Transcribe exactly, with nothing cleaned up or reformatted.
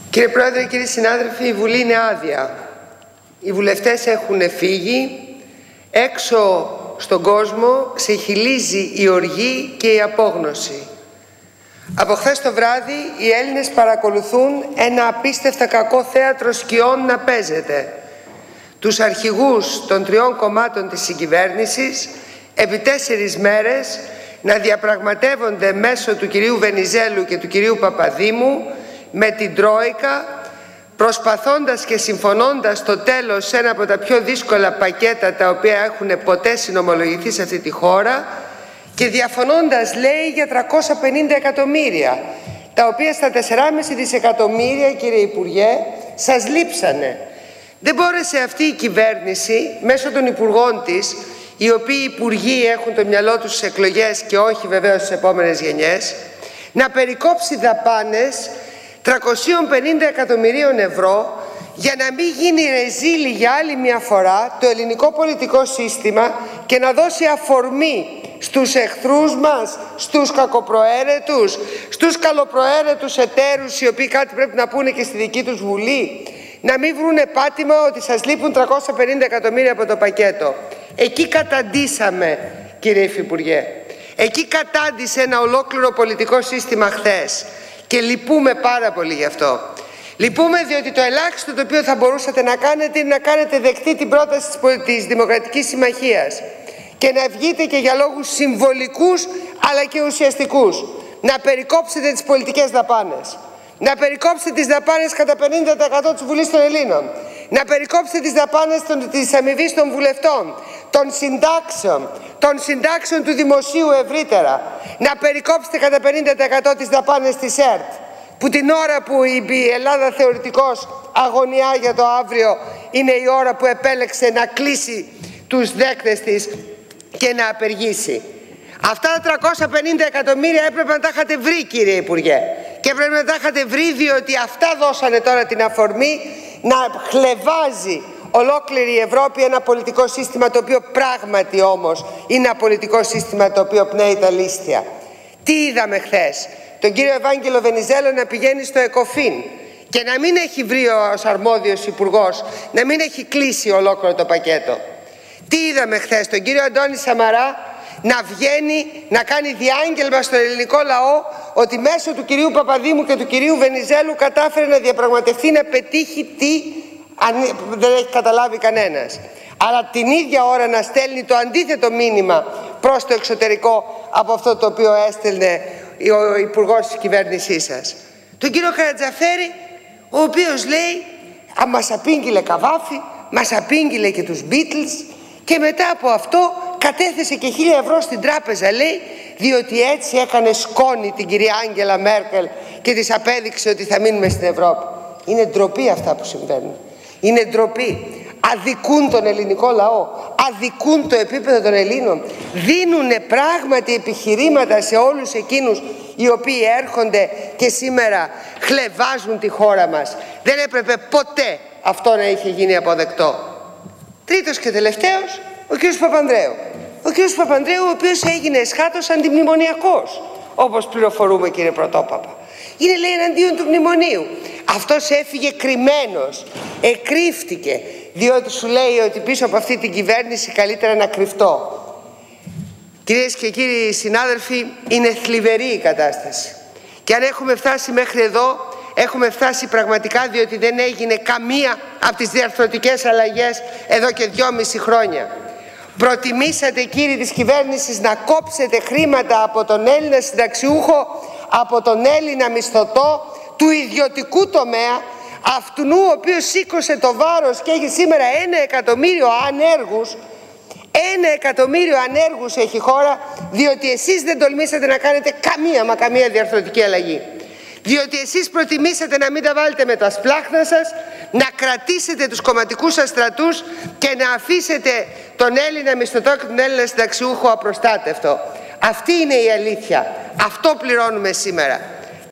Κύριε Πρόεδρε, κύριοι συνάδελφοι, η Βουλή είναι άδεια. Οι βουλευτές έχουν φύγει. Έξω στον κόσμο ξεχυλίζει η οργή και η απόγνωση. Από χθες το βράδυ οι Έλληνες παρακολουθούν ένα απίστευτα κακό θέατρο σκιών να παίζεται. Τους αρχηγούς των τριών κομμάτων της συγκυβέρνησης επί τέσσερις μέρες να διαπραγματεύονται μέσω του κυρίου Βενιζέλου και του κυρίου Παπαδήμου με την Τρόικα, προσπαθώντας και συμφωνώντας στο τέλος σε ένα από τα πιο δύσκολα πακέτα τα οποία έχουν ποτέ συνομολογηθεί σε αυτή τη χώρα και διαφωνώντας, λέει, για τριακόσια πενήντα εκατομμύρια, τα οποία στα τέσσερα κόμμα πέντε δισεκατομμύρια, κύριε Υπουργέ, σας λείψανε. Δεν μπόρεσε αυτή η κυβέρνηση μέσω των υπουργών της, οι οποίοι υπουργοί έχουν το μυαλό τους στις εκλογές και όχι βεβαίως στις επόμενες γενιές, να περικόψει δαπάνες τριακόσια πενήντα εκατομμυρίων ευρώ για να μην γίνει ρεζίλι για άλλη μια φορά το ελληνικό πολιτικό σύστημα και να δώσει αφορμή στους εχθρούς μας, στους κακοπροαίρετους, στους καλοπροαίρετους εταίρους οι οποίοι κάτι πρέπει να πούνε και στη δική τους Βουλή, να μην βρούνε πάτημα ότι σας λείπουν τριακόσια πενήντα εκατομμύρια από το πακέτο. Εκεί καταντήσαμε, κύριε Υφυπουργέ. Εκεί κατάντησε ένα ολόκληρο πολιτικό σύστημα χθες και λυπούμε πάρα πολύ γι' αυτό. Λυπούμε διότι το ελάχιστο το οποίο θα μπορούσατε να κάνετε είναι να κάνετε δεκτή την πρόταση της Δημοκρατικής Συμμαχίας και να βγείτε και για λόγους συμβολικούς αλλά και ουσιαστικούς να περικόψετε τις πολιτικές δαπάνες, να περικόψετε τις δαπάνες κατά πενήντα τοις εκατό της Βουλής των Ελλήνων, να περικόψετε τις δαπάνες της αμοιβής των βουλευτών, των συντάξεων, των συντάξεων του δημοσίου ευρύτερα, να περικόψετε κατά πενήντα τοις εκατό τις δαπάνες της ΕΡΤ, που την ώρα που η Ελλάδα θεωρητικώς αγωνιά για το αύριο είναι η ώρα που επέλεξε να κλείσει τους δέκτες της και να απεργήσει. Αυτά τα τριακόσια πενήντα εκατομμύρια έπρεπε να τα είχατε βρει, κύριε Υπουργέ, και πρέπει να τα είχατε βρει διότι αυτά δώσανε τώρα την αφορμή να χλεβάζει ολόκληρη η Ευρώπη ένα πολιτικό σύστημα το οποίο πράγματι όμως είναι ένα πολιτικό σύστημα το οποίο πνέει τα λίστια. Τι είδαμε χθες? Τον κύριο Ευάγγελο Βενιζέλο να πηγαίνει στο ΕΚΟΦΗΝ και να μην έχει βρει ως αρμόδιος υπουργός, να μην έχει κλείσει ολόκληρο το πακέτο. Τι είδαμε χθες? Τον κύριο Αντώνη Σαμαρά να βγαίνει να κάνει διάγγελμα στον ελληνικό λαό ότι μέσω του κυρίου Παπαδήμου και του κυρίου Βενιζέλου κατάφερε να διαπραγματευτεί, να πετύχει τι αν δεν έχει καταλάβει κανένας. Αλλά την ίδια ώρα να στέλνει το αντίθετο μήνυμα προς το εξωτερικό από αυτό το οποίο έστελνε ο υπουργός της κυβέρνησής σας. Τον κύριο Καρατζαφέρη, ο οποίος λέει α, μας απήγγειλε Καβάφη, μας απήγγειλε και τους Beatles και μετά από αυτό κατέθεσε και χίλια ευρώ στην τράπεζα, λέει, διότι έτσι έκανε σκόνη την κυρία Άγγελα Μέρκελ και της απέδειξε ότι θα μείνουμε στην Ευρώπη. Είναι ντροπή αυτά που συμβαίνουν. Είναι ντροπή. Αδικούν τον ελληνικό λαό, αδικούν το επίπεδο των Ελλήνων, δίνουν πράγματι επιχειρήματα σε όλους εκείνους οι οποίοι έρχονται και σήμερα χλεβάζουν τη χώρα μας. Δεν έπρεπε ποτέ αυτό να είχε γίνει αποδεκτό. Τρίτος και τελευταίος, ο κ. Παπανδρέου. Ο κ. Παπανδρέου, ο οποίος έγινε εσχάτως αντιμνημονιακός, όπως πληροφορούμε, κύριε Πρωτόπαπα. Είναι, λέει, εναντίον του μνημονίου. Αυτός έφυγε κρυμμένος, εκρύφτηκε, διότι σου λέει ότι πίσω από αυτή την κυβέρνηση καλύτερα να κρυφτώ. Κυρίες και κύριοι συνάδελφοι, είναι θλιβερή η κατάσταση. Και αν έχουμε φτάσει μέχρι εδώ, έχουμε φτάσει πραγματικά διότι δεν έγινε καμία από τις διαρθρωτικές αλλαγές εδώ και δυόμιση χρόνια. Προτιμήσατε, κύριοι της κυβέρνησης, να κόψετε χρήματα από τον Έλληνα συνταξιούχο, από τον Έλληνα μισθωτό του ιδιωτικού τομέα, αυτού ο οποίος σήκωσε το βάρος και έχει σήμερα ένα εκατομμύριο ανέργους. Ένα εκατομμύριο ανέργους έχει η χώρα, διότι εσείς δεν τολμήσατε να κάνετε καμία μα καμία διαρθρωτική αλλαγή. Διότι εσείς προτιμήσατε να μην τα βάλετε με τα σπλάχνα σας, να κρατήσετε τους κομματικούς σας στρατούς και να αφήσετε τον Έλληνα μισθωτό και τον Έλληνα συνταξιούχο απροστάτευτο. Αυτή είναι η αλήθεια. Αυτό πληρώνουμε σήμερα.